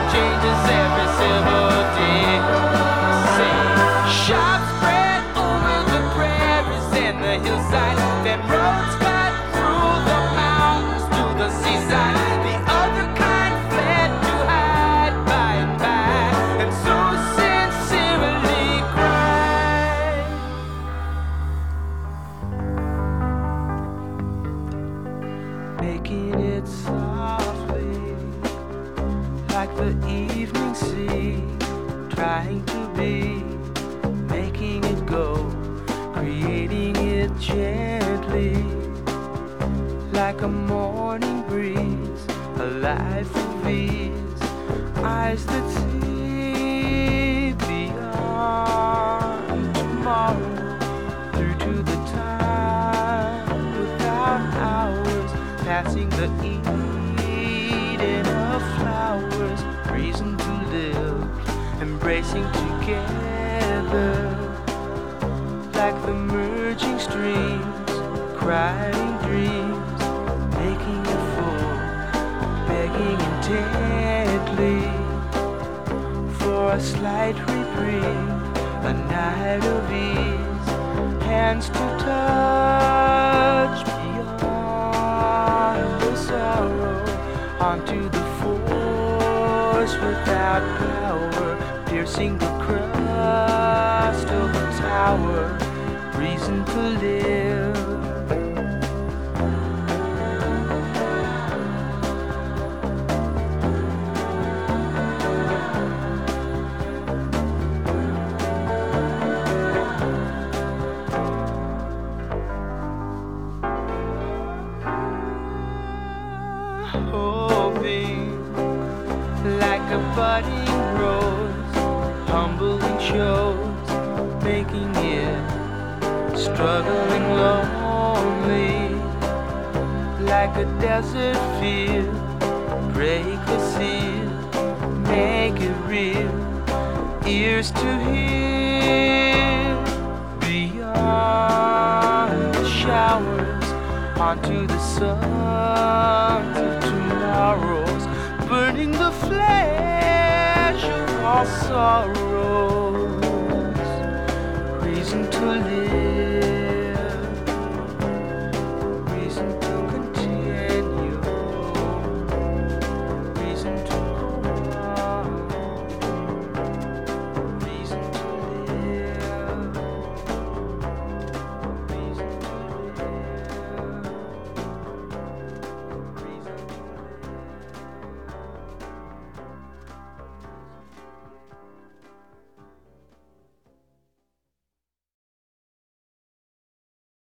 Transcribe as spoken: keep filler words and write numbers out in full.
changes every civil day. Say, shots spread over the prairies and the hillside, then roads cut through the mountains to the seaside. The other kind fled to hide by and by, and so sincerely cried. Making it softly, like the evening sea, trying to be, making it go, creating it gently, like a morning breeze, a life of ease, eyes that see beyond tomorrow, through to the time without hours, passing the Eden of flowers, reason to live, embracing together, like the merging streams, crying dreams, making it full, begging intently for a slight reprieve, a night of ease, hands to touch beyond the sorrow, onto the force without power, piercing the crust of the tower, reason to live. Hoping like a budding rose, humbling shows, making it, struggling lonely, like a desert field, break the seal, make it real, ears to hear, beyond the showers, onto the suns of tomorrows, burning the flesh of all sorrow.